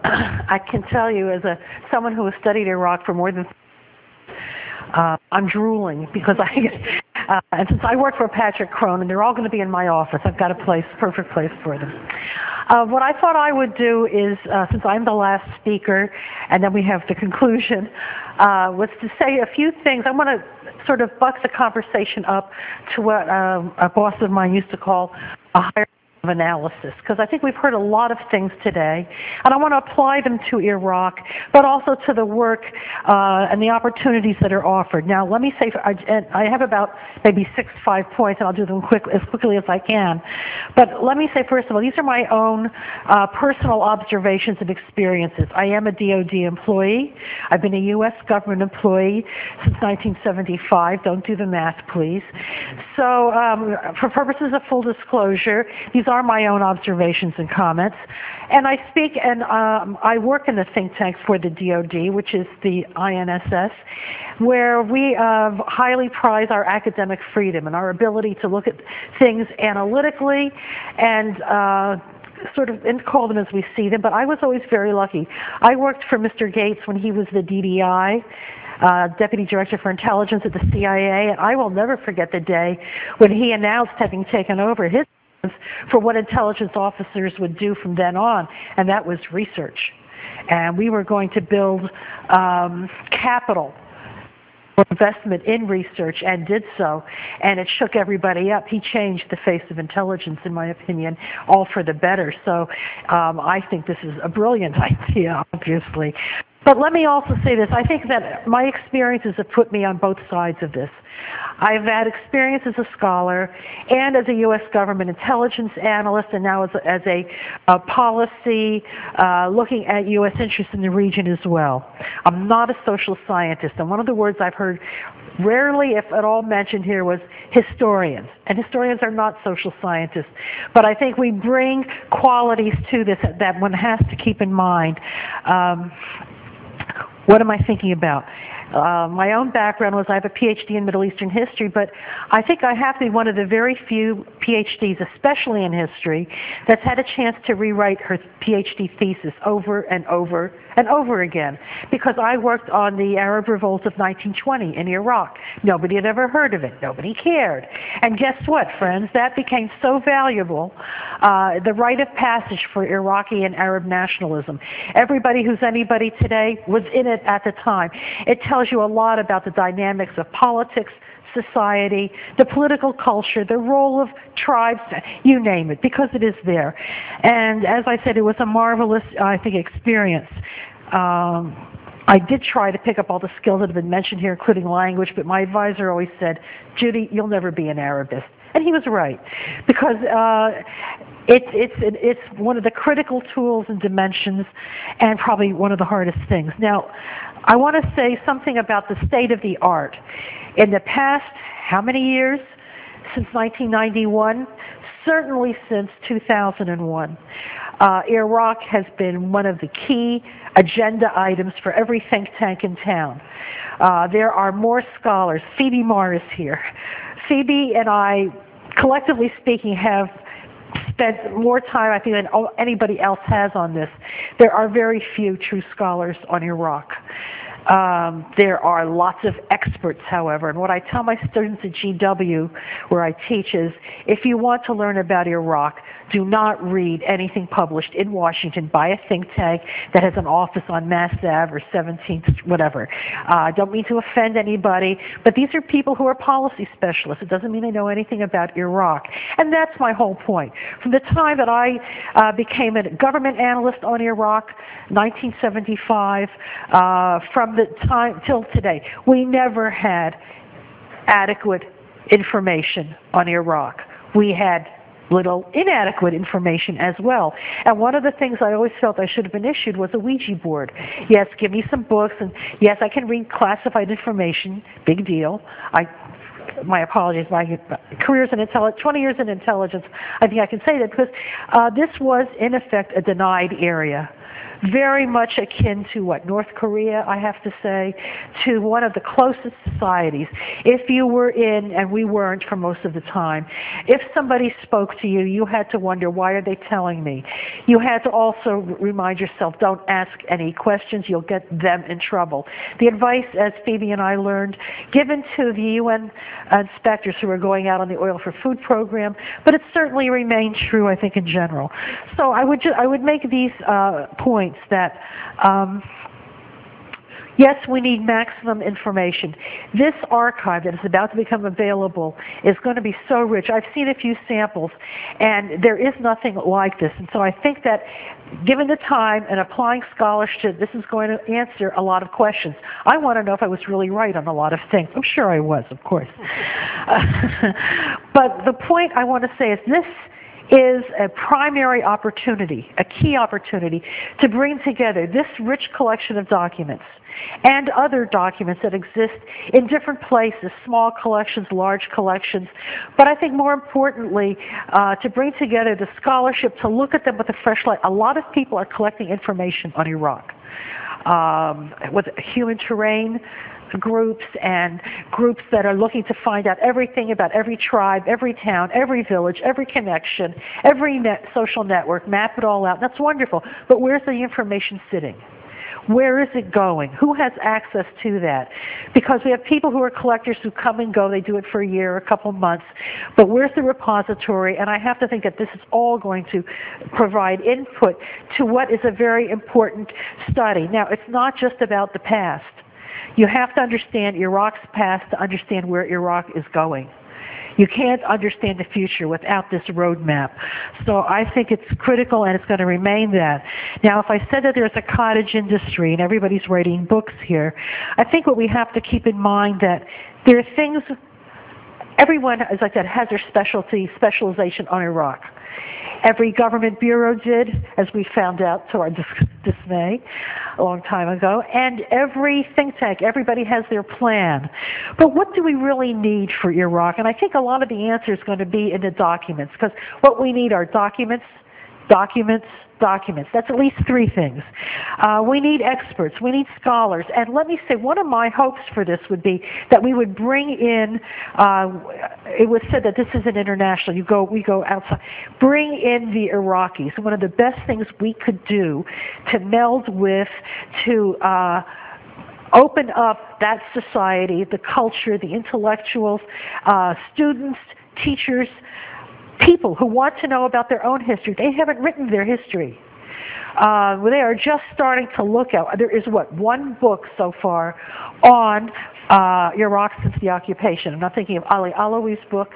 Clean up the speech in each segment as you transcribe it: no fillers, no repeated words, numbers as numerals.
I can tell you, as someone who has studied Iraq for more than I'm drooling because and since I work for Patrick Cronin, they're all going to be in my office. I've got a perfect place for them. What I thought I would do is, since I'm the last speaker, and then we have the conclusion, was to say a few things. I want to sort of buck the conversation up to what a boss of mine used to call a higher of analysis, because I think we've heard a lot of things today, and I want to apply them to Iraq, but also to the work and the opportunities that are offered. Now, let me say, I have about maybe 5 points, and I'll do them as quickly as I can. But let me say, first of all, these are my own personal observations and experiences. I am a DoD employee. I've been a U.S. government employee since 1975. Don't do the math, please. So for purposes of full disclosure, these are my own observations and comments. And I speak and I work in the think tank for the DoD, which is the INSS, where we highly prize our academic freedom and our ability to look at things analytically and sort of and call them as we see them. But I was always very lucky. I worked for Mr. Gates when he was the DDI. Deputy Director for Intelligence at the CIA, and I will never forget the day when he announced having taken over his for what intelligence officers would do from then on, and that was research. And we were going to build capital for investment in research, and did so, and it shook everybody up. He changed the face of intelligence, in my opinion, all for the better. So I think this is a brilliant idea, obviously. But let me also say this. I think that my experiences have put me on both sides of this. I've had experience as a scholar and as a U.S. government intelligence analyst, and now as a policy looking at U.S. interests in the region as well. I'm not a social scientist, and one of the words I've heard rarely, if at all, mentioned here was historians. And historians are not social scientists. But I think we bring qualities to this that one has to keep in mind. What am I thinking about? My own background was I have a PhD in Middle Eastern history, but I think I have to be one of the very few PhDs, especially in history, that's had a chance to rewrite her PhD thesis over and over and over again, because I worked on the Arab Revolt of 1920 in Iraq. Nobody had ever heard of it. Nobody cared. And guess what, friends? That became so valuable, the rite of passage for Iraqi and Arab nationalism. Everybody who's anybody today was in it at the time. It tells you a lot about the dynamics of politics, society, the political culture, the role of tribes, you name it, because it is there. And as I said, it was a marvelous, I think, experience. I did try to pick up all the skills that have been mentioned here, including language, but my advisor always said, Judy, you'll never be an Arabist. And he was right, because it's one of the critical tools and dimensions, and probably one of the hardest things. Now, I want to say something about the state of the art. In the past, how many years? Since 1991? Certainly since 2001. Iraq has been one of the key agenda items for every think tank in town. There are more scholars. Phoebe Marr is here. Phoebe and I, collectively speaking, have spent more time, I think, than anybody else has on this. There are very few true scholars on Iraq. There are lots of experts, however, and what I tell my students at GW, where I teach, is if you want to learn about Iraq, do not read anything published in Washington by a think tank that has an office on Mass Ave or 17th, whatever. I don't mean to offend anybody, but these are people who are policy specialists. It doesn't mean they know anything about Iraq. And that's my whole point. From the time that I became a government analyst on Iraq, 1975, from the time till today, we never had adequate information on Iraq. We had little inadequate information as well. And one of the things I always felt I should have been issued was a Ouija board. Yes, give me some books, and yes, I can read classified information, big deal. My apologies, my career's in intelligence, 20 years in intelligence, I think I can say that, because this was, in effect, a denied area. very much akin to what, North Korea, I have to say, to one of the closest societies. If you were in, and we weren't for most of the time, if somebody spoke to you, you had to wonder, why are they telling me? You had to also remind yourself, don't ask any questions, you'll get them in trouble. The advice, as Phoebe and I learned, given to the UN inspectors who were going out on the Oil for Food program, but it certainly remained true, I think, in general. So I would make these points that yes, we need maximum information. This archive that is about to become available is going to be so rich. I've seen a few samples, and there is nothing like this. And so I think that given the time and applying scholarship, this is going to answer a lot of questions. I want to know if I was really right on a lot of things. I'm sure I was, of course. But the point I want to say is this is a primary opportunity, a key opportunity, to bring together this rich collection of documents and other documents that exist in different places, small collections, large collections, but I think more importantly, to bring together the scholarship, to look at them with a fresh light. A lot of people are collecting information on Iraq with human terrain groups and groups that are looking to find out everything about every tribe, every town, every village, every connection, every social network, map it all out. That's wonderful. But where's the information sitting? Where is it going? Who has access to that? Because we have people who are collectors who come and go. They do it for a year, a couple months. But where's the repository? And I have to think that this is all going to provide input to what is a very important study. Now, it's not just about the past. You have to understand Iraq's past to understand where Iraq is going. You can't understand the future without this roadmap. So I think it's critical, and it's going to remain that. Now, if I said that there's a cottage industry and everybody's writing books here, I think what we have to keep in mind that there are things, everyone, as I said, has their specialization on Iraq. Every government bureau did, as we found out to our dismay a long time ago, and every think tank, everybody has their plan. But what do we really need for Iraq? And I think a lot of the answer is going to be in the documents, because what we need are documents, documents, documents. That's at least three things. We need experts. We need scholars. And let me say, one of my hopes for this would be that we would bring in, it was said that this is an international, we go outside, bring in the Iraqis. One of the best things we could do to meld with, to open up that society, the culture, the intellectuals, students, teachers, people who want to know about their own history. They haven't written their history. They are just starting to look at, there is one book so far on Iraq since the occupation. I'm not thinking of Ali Alawi's book.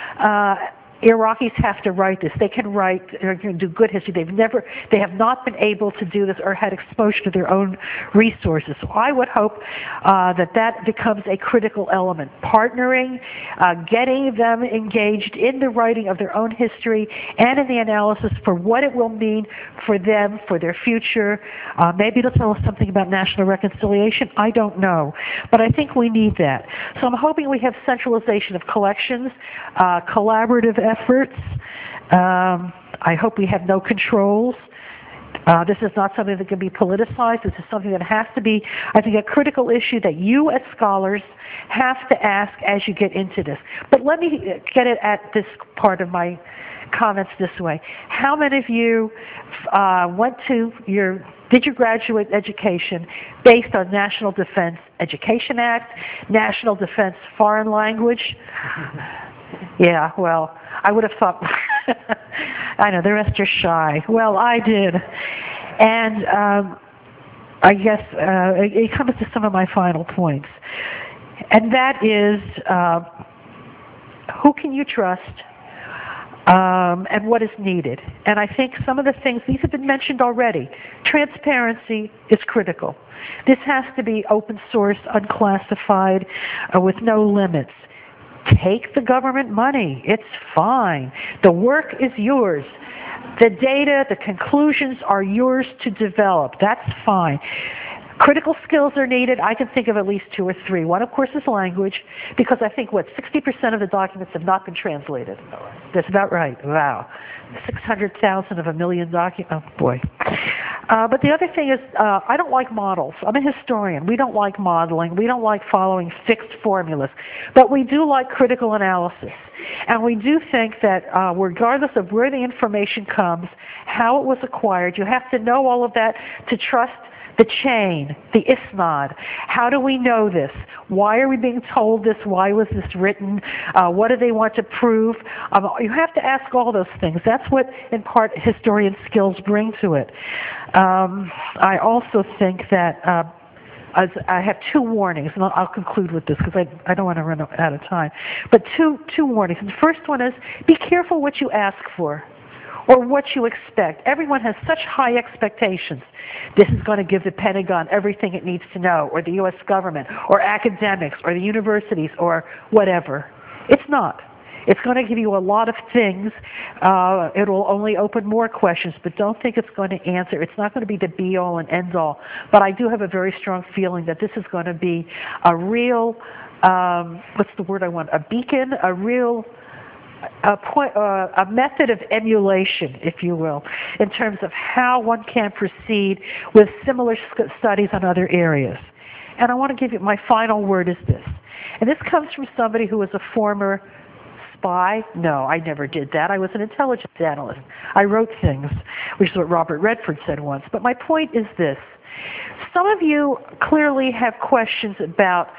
Iraqis have to write this. They can write, they can do good history. They have not been able to do this or had exposure to their own resources. So I would hope that becomes a critical element. Partnering, getting them engaged in the writing of their own history and in the analysis for what it will mean for them, for their future. Maybe it'll tell us something about national reconciliation. I don't know. But I think we need that. So I'm hoping we have centralization of collections, collaborative efforts. I hope we have no controls. This is not something that can be politicized. This is something that has to be, I think, a critical issue that you as scholars have to ask as you get into this. But let me get it at this part of my comments this way. How many of you did your graduate education based on National Defense Education Act, National Defense Foreign Language? Yeah, well, I would have thought, I know, the rest are shy. Well, I did. And I guess it comes to some of my final points. And that is, who can you trust and what is needed? And I think some of the things, these have been mentioned already. Transparency is critical. This has to be open source, unclassified, with no limits. Take the government money. It's fine. The work is yours. The data, the conclusions are yours to develop. That's fine. Critical skills are needed. I can think of at least 2 or 3. One, of course, is language, because I think, 60% of the documents have not been translated. That's about right. Wow. 600,000 of a million documents. Oh, boy. But the other thing is, I don't like models. I'm a historian. We don't like modeling. We don't like following fixed formulas. But we do like critical analysis. And we do think that regardless of where the information comes, how it was acquired, you have to know all of that to trust the chain, the isnad. How do we know this? Why are we being told this? Why was this written? What do they want to prove? You have to ask all those things. That's what, in part, historian skills bring to it. I also think that I have 2 warnings, and I'll conclude with this because I don't want to run out of time. But two warnings. And the first one is, be careful what you ask for or what you expect. Everyone has such high expectations. This is going to give the Pentagon everything it needs to know, or the U.S. government, or academics, or the universities, or whatever. It's not. It's going to give you a lot of things. It will only open more questions, but don't think it's going to answer. It's not going to be the be-all and end-all. But I do have a very strong feeling that this is going to be a real, what's the word I want, a beacon, a real a method of emulation, if you will, in terms of how one can proceed with similar studies on other areas. And I want to give you, my final word is this. And this comes from somebody who was a former spy. No, I never did that. I was an intelligence analyst. I wrote things, which is what Robert Redford said once. But my point is this. Some of you clearly have questions about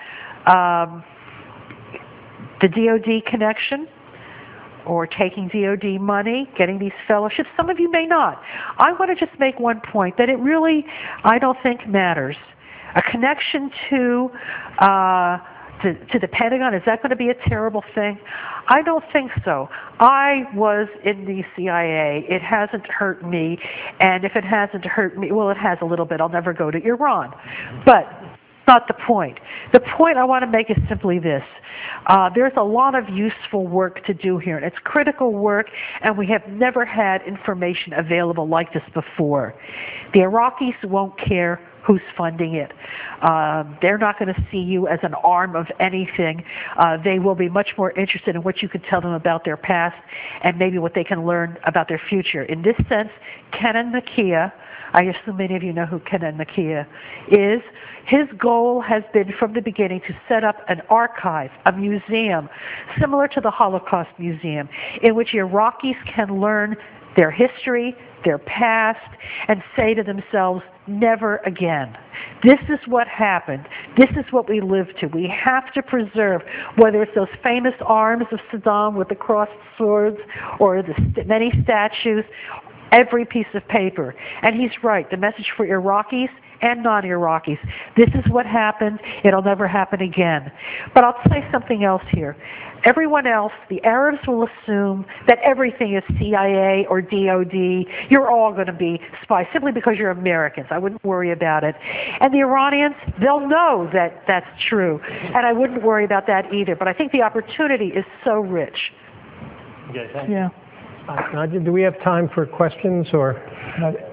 the DoD connection, or taking DoD money, getting these fellowships. Some of you may not. I want to just make one point that it really, I don't think, matters. A connection to the Pentagon, is that going to be a terrible thing? I don't think so. I was in the CIA. It hasn't hurt me, and if it hasn't hurt me, well, it has a little bit. I'll never go to Iran. But not the point. The point I want to make is simply this. There's a lot of useful work to do here, and it's critical work, and we have never had information available like this before. The Iraqis won't care who's funding it. They're not going to see you as an arm of anything. They will be much more interested in what you could tell them about their past and maybe what they can learn about their future. In this sense, Kenan Nakia, I assume many of you know who Kenan Nakia is. His goal has been from the beginning to set up an archive, a museum, similar to the Holocaust Museum, in which Iraqis can learn their history, their past, and say to themselves, never again. This is what happened. This is what we live to. We have to preserve, whether it's those famous arms of Saddam with the crossed swords or the many statues, every piece of paper. And he's right. The message for Iraqis and non-Iraqis. This is what happened. It'll never happen again. But I'll say something else here. Everyone else, the Arabs will assume that everything is CIA or DOD. You're all going to be spies simply because you're Americans. I wouldn't worry about it. And the Iranians, they'll know that that's true. And I wouldn't worry about that either. But I think the opportunity is so rich. Okay, thank you. Yeah. Do we have time for questions or?